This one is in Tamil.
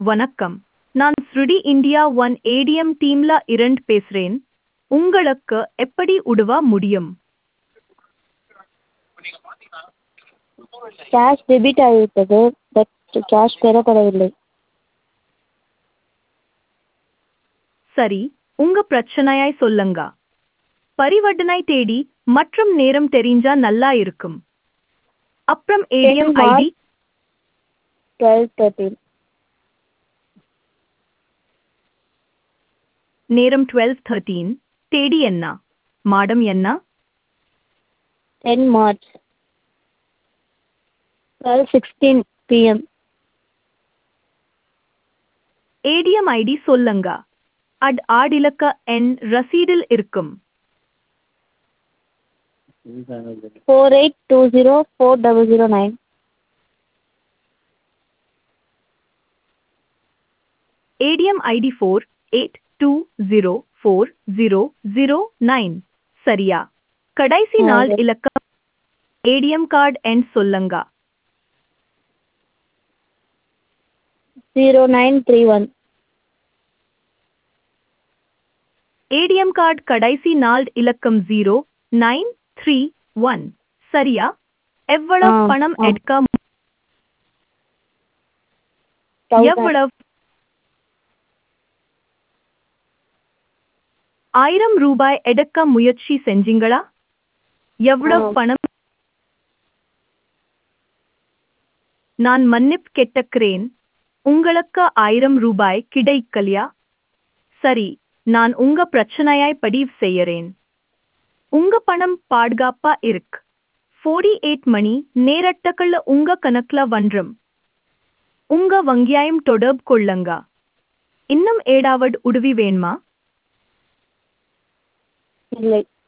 வணக்கம். நான் ஸ்ருடி இந்தியா ஒன் ஏடிஎம் டீம்ல இருந்து பேசுறேன். உங்களுக்கு எப்படி உதவ முடியும்? கேஷ் டெபிட் ஆகிவிட்டது பட் கேஷ் பெறப்படவில்லை. சரி, உங்க பிரச்சனையை சொல்லுங்க. பரிவர்த்தனை தேதி மற்றும் நேரம் தெரிஞ்சா நல்லா இருக்கும். அப்புறம் ஏடிஎம் 10 ஐடி. March 12:13. நேரம் 12:13. தேதி என்ன? மாதம் என்ன? 10 March 12:16 PM. ஏடிஎம் ஐடி சொல்லுங்க. அட் ஆடிலக்க எண் ரசீடில் இருக்கும். 48204009. ATM ID 48204009. சரியா? கடைசி நாள் இலக்கம் ஏடிஎம் கார்டு எண் சொல்லுங்க. 0931. ஏடிஎம் கார்டு கடைசி நாள் இலக்கம் 0931. சரியா? எவ்வளவு பணம் எடுக்க 1000. எவ்வளவு? 1000 ரூபாய் எடுக்க முயற்சி செஞ்சீங்களா? எவ்வளவு பணம்? நான் மன்னிப்பு கேட்டுக்கிறேன். உங்களுக்கு 1000 ரூபாய் கிடைக்கலையா? சரி, நான் உங்க பிரச்சனையை பதிவு செய்யறேன். உங்க பணம் பாதுகாப்பா இருக்கு. 48 மணி நேரத்துக்குள்ள உங்க கணக்குல வந்துரும். உங்க வங்கியாயம் தொடர்பு கொள்ளுங்க. இன்னும் ஏதாவது உதவி வேணுமா? இல்லை.